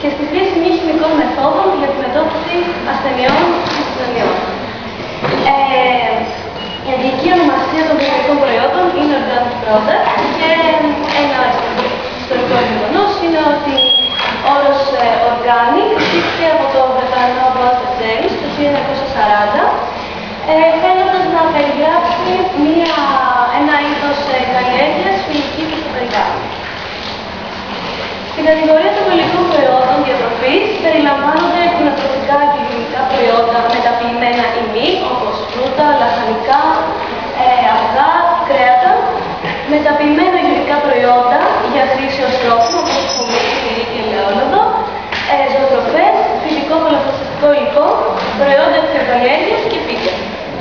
και στη χρήση μη χημικών μεθόδων για τη μετώπιση ασθενειών και κοινωνιών. Η αγγλική ονομασία των βιολογικών προϊόντων είναι organic product και ένα ιστορικό γεγονός είναι ότι ο όρος organic ζήτηκε από τον Βρετανό Walter James το 1940, θέλοντας να περιγράψει ένα είδος καλλιέργειας φιλική προς το περιβάλλον. Στην κατηγορία των βιολογικών προϊόντων διατροφής περιλαμβάνονται κτηνοτροφικά και γεωργικά προϊόντα μεταποιημένα ή μη, όπως φρούτα, λαχανικά, αυγά, κρέατα, μεταποιημένα γεωργικά προϊόντα για χρήση ως τρόφιμο, όπως ψωμί, τυρί και ελαιόλαδο, ζωοτροφές, φυτικό πολλαπλασιαστικό υλικό, προϊόντα κτηνοκαλλιέργειας και φύκια.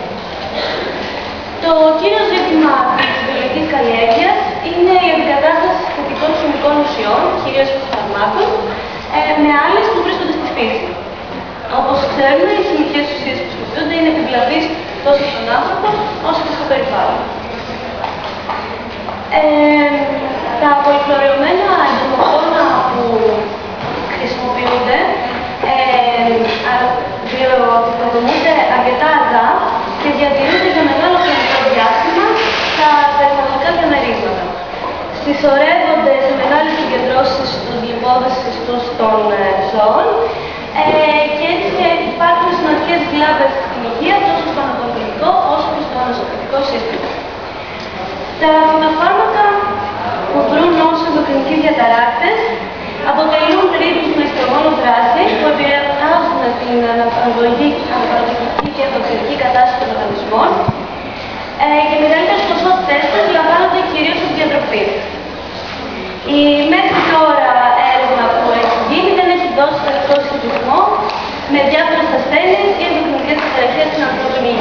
Το κύριο ζήτημα της βιολογικής καλλιέργειας είναι η αντικατάσταση συνθετικών χημικών ουσιών, κυρίως φαρμάκων, με άλλες που βρίσκονται στη φύση. Όπως ξέρουμε, οι χημικές ουσίες που χρησιμοποιούνται είναι επιβλαβείς τόσο στον άνθρωπο όσο και στο περιβάλλον. Τα πολυφλωρεωμένα εντομοκτώνα που χρησιμοποιούνται βιοτυποδομούνται αρκετά αργά και διατηρούνται για μεγάλο χρονικό διάστημα στα περιβαλλοντικά διαμερίσματα. Συσσωρεύονται σε μεγάλες συγκεντρώσεις στους λιπόδες ιστούς των ζώων και έτσι υπάρχουν σημαντικές βλάβες στην υγεία τόσο στο ανατολικό όσο και στο ανοσοποιητικό σύστημα. Τα φυτοφάρμακα που δρούν ως ενδοκρινικοί διαταράκτες αποτελούν ρήτους με στρογόνο δράση που επηρεάζουν την αναπαραγωγική και ενδοκρινική κατάσταση των οργανισμών και μεγαλύτερες ποσότητες τους λαμβάνονται κυρίως από διατροφή. Η μέχρι τώρα έρευνα που έχει γίνει δεν έχει δώσει τελικό σχετισμό με διάφορες ασθένειες ή ενδοκρινικές διαταραχές στην ανθρώπινη υγεία.